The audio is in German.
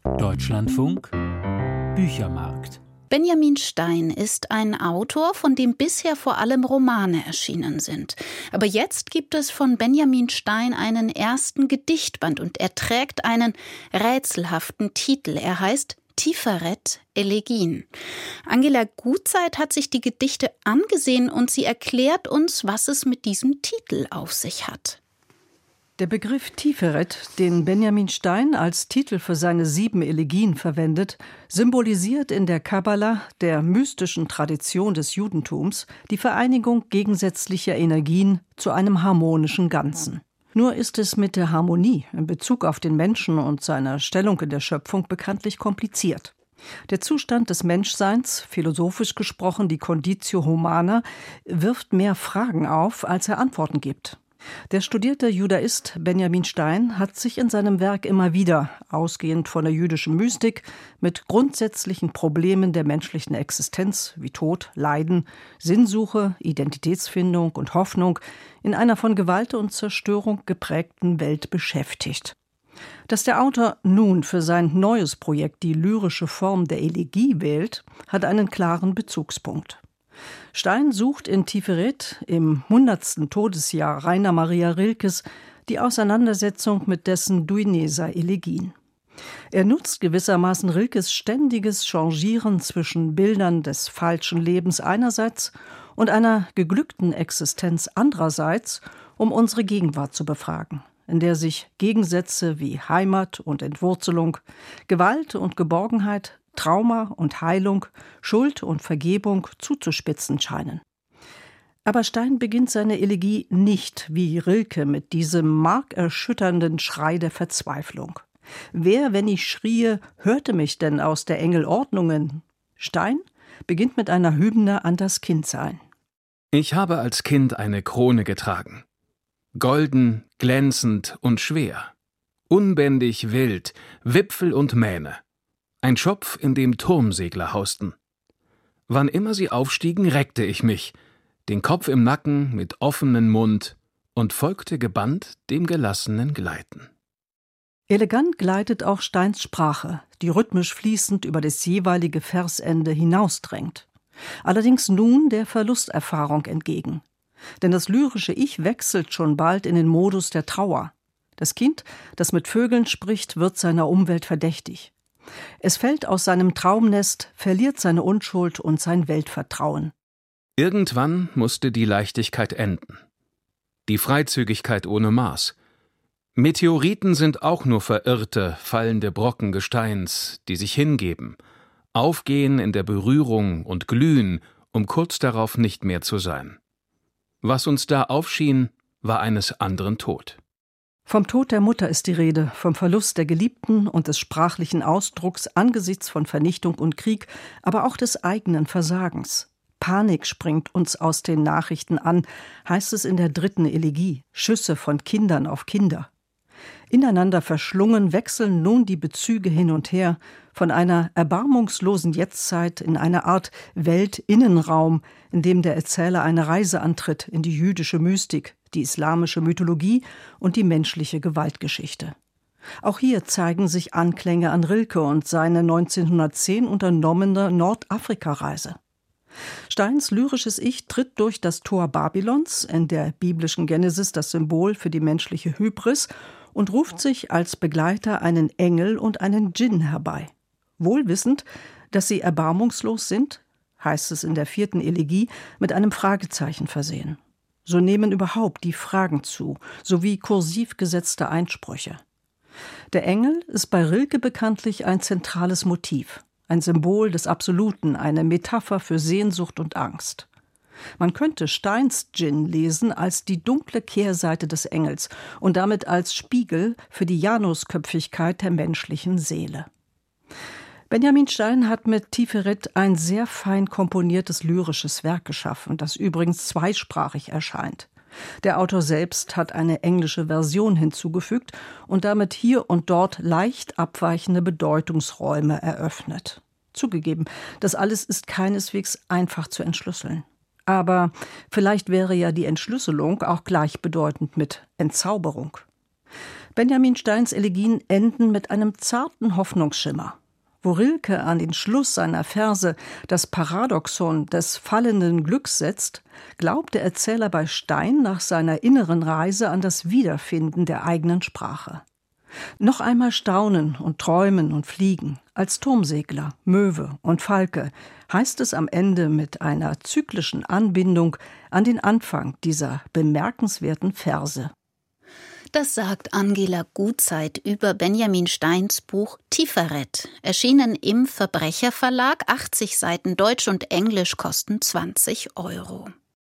Deutschlandfunk Büchermarkt. Benjamin Stein ist ein Autor, von dem bisher vor allem Romane erschienen sind. Aber jetzt gibt es von Benjamin Stein einen ersten Gedichtband und er trägt einen rätselhaften Titel. Er heißt Tiferet, Elegien. Angela Gutzeit hat sich die Gedichte angesehen und sie erklärt uns, was es mit diesem Titel auf sich hat. Der Begriff Tiferet, den Benjamin Stein als Titel für seine 7 Elegien verwendet, symbolisiert in der Kabbala, der mystischen Tradition des Judentums, die Vereinigung gegensätzlicher Energien zu einem harmonischen Ganzen. Nur ist es mit der Harmonie in Bezug auf den Menschen und seiner Stellung in der Schöpfung bekanntlich kompliziert. Der Zustand des Menschseins, philosophisch gesprochen die Conditio Humana, wirft mehr Fragen auf, als er Antworten gibt. Der studierte Judaist Benjamin Stein hat sich in seinem Werk immer wieder, ausgehend von der jüdischen Mystik, mit grundsätzlichen Problemen der menschlichen Existenz wie Tod, Leiden, Sinnsuche, Identitätsfindung und Hoffnung in einer von Gewalt und Zerstörung geprägten Welt beschäftigt. Dass der Autor nun für sein neues Projekt die lyrische Form der Elegie wählt, hat einen klaren Bezugspunkt. Stein sucht in Tiferet im 100. Todesjahr Rainer Maria Rilkes die Auseinandersetzung mit dessen Duineser Elegien. Er nutzt gewissermaßen Rilkes ständiges Changieren zwischen Bildern des falschen Lebens einerseits und einer geglückten Existenz andererseits, um unsere Gegenwart zu befragen, in der sich Gegensätze wie Heimat und Entwurzelung, Gewalt und Geborgenheit, Trauma und Heilung, Schuld und Vergebung zuzuspitzen scheinen. Aber Stein beginnt seine Elegie nicht wie Rilke mit diesem markerschütternden Schrei der Verzweiflung. Wer, wenn ich schrie, hörte mich denn aus der Engel Ordnungen? Stein beginnt mit einer Hymne an das Kindsein. Ich habe als Kind eine Krone getragen. Golden, glänzend und schwer. Unbändig wild, Wipfel und Mähne. Ein Schopf, in dem Turmsegler hausten. Wann immer sie aufstiegen, reckte ich mich, den Kopf im Nacken mit offenem Mund und folgte gebannt dem gelassenen Gleiten. Elegant gleitet auch Steins Sprache, die rhythmisch fließend über das jeweilige Versende hinausdrängt. Allerdings nun der Verlusterfahrung entgegen. Denn das lyrische Ich wechselt schon bald in den Modus der Trauer. Das Kind, das mit Vögeln spricht, wird seiner Umwelt verdächtig. Es fällt aus seinem Traumnest, verliert seine Unschuld und sein Weltvertrauen. Irgendwann musste die Leichtigkeit enden. Die Freizügigkeit ohne Maß. Meteoriten sind auch nur verirrte, fallende Brocken Gesteins, die sich hingeben, aufgehen in der Berührung und glühen, um kurz darauf nicht mehr zu sein. Was uns da aufschien, war eines anderen Tod. Vom Tod der Mutter ist die Rede, vom Verlust der Geliebten und des sprachlichen Ausdrucks angesichts von Vernichtung und Krieg, aber auch des eigenen Versagens. Panik springt uns aus den Nachrichten an, heißt es in der 3. Elegie, Schüsse von Kindern auf Kinder. Ineinander verschlungen wechseln nun die Bezüge hin und her, von einer erbarmungslosen Jetztzeit in eine Art Weltinnenraum, in dem der Erzähler eine Reise antritt in die jüdische Mystik, die islamische Mythologie und die menschliche Gewaltgeschichte. Auch hier zeigen sich Anklänge an Rilke und seine 1910 unternommene Nordafrika-Reise. Steins lyrisches Ich tritt durch das Tor Babylons, in der biblischen Genesis das Symbol für die menschliche Hybris, und ruft sich als Begleiter einen Engel und einen Djinn herbei. Wohl wissend, dass sie erbarmungslos sind, heißt es in der 4. Elegie, mit einem Fragezeichen versehen. So nehmen überhaupt die Fragen zu, sowie kursiv gesetzte Einsprüche. Der Engel ist bei Rilke bekanntlich ein zentrales Motiv, ein Symbol des Absoluten, eine Metapher für Sehnsucht und Angst. Man könnte Steins Djinn lesen als die dunkle Kehrseite des Engels und damit als Spiegel für die Janusköpfigkeit der menschlichen Seele. Benjamin Stein hat mit Tiferet ein sehr fein komponiertes lyrisches Werk geschaffen, das übrigens zweisprachig erscheint. Der Autor selbst hat eine englische Version hinzugefügt und damit hier und dort leicht abweichende Bedeutungsräume eröffnet. Zugegeben, das alles ist keineswegs einfach zu entschlüsseln. Aber vielleicht wäre ja die Entschlüsselung auch gleichbedeutend mit Entzauberung. Benjamin Steins Elegien enden mit einem zarten Hoffnungsschimmer. Wo Rilke an den Schluss seiner Verse das Paradoxon des fallenden Glücks setzt, glaubt der Erzähler bei Stein nach seiner inneren Reise an das Wiederfinden der eigenen Sprache. Noch einmal staunen und träumen und fliegen, als Turmsegler, Möwe und Falke, heißt es am Ende mit einer zyklischen Anbindung an den Anfang dieser bemerkenswerten Verse. Das sagt Angela Gutzeit über Benjamin Steins Buch Tiferet, erschienen im Verbrecherverlag. 80 Seiten Deutsch und Englisch kosten 20 €.